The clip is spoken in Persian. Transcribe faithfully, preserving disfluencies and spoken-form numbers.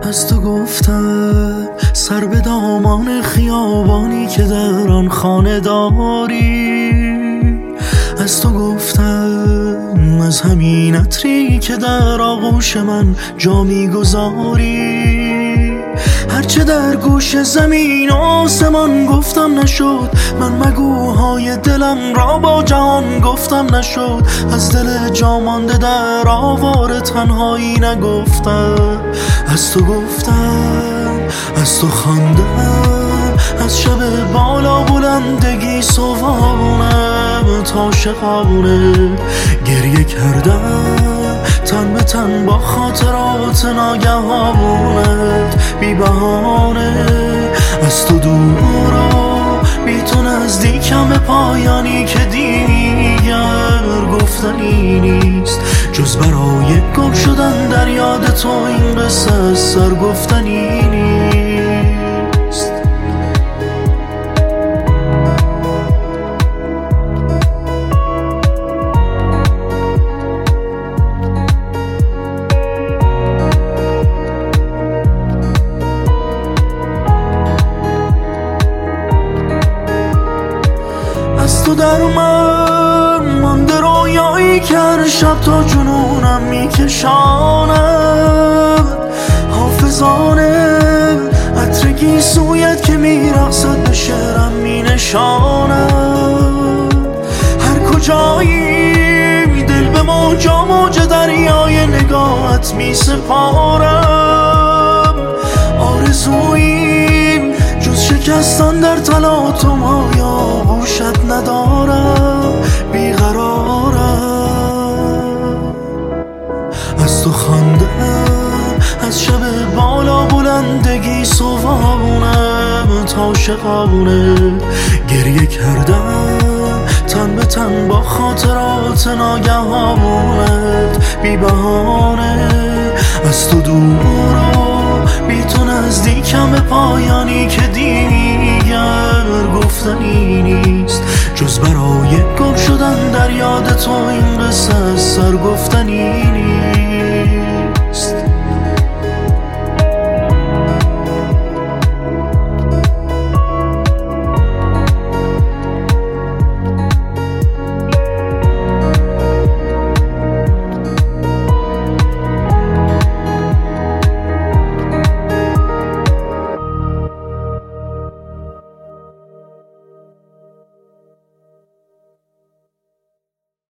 از تو گفتم سر به دامان خیابانی که در آن خانه داری. از تو گفتم از همین عطری که در آغوش من جا میگذاری. هرچه در گوش زمین آسمان گفتم نشد، من مگوهای دلم را با جهان گفتم نشد. از دل جا مانده در آوار تنهایی نگفتم. از تو گفتم، از تو خواندم، از شب بالا بلندگی صبحانم تا شقانه گریه کردم تن به تن با خاطرات ناگهانت بی بهانه. از تو دور و بی تو نزدیکم به پایانی که دیگر گفتنی نیست، جز برای گم شدن در یاد تو این قصه از سر گفتنی نیست. از تو در من مانده رویایی که هر شب تا جنونم میکشاند. حافظانه عطرگی سویت که میرقصد به شعرم مینشاند. هر کجایی دل به موجا موج دریای نگاهت میسپارم. آرزوییم جز شکستن در تلاطم های آغوشت ندارم، بیقرارم. از تو خواندم، از شب بالا بلندگی صبحانم تا شقانه گریه کردم تن به تن با خاطرات ناگهانت بی بهانه. از تو دور و بی تو نزدیکم به پایانی که دیگر گفتنی نیست، جز برای گم شدن در یاد تو این قصه از سر گفتنی نیست.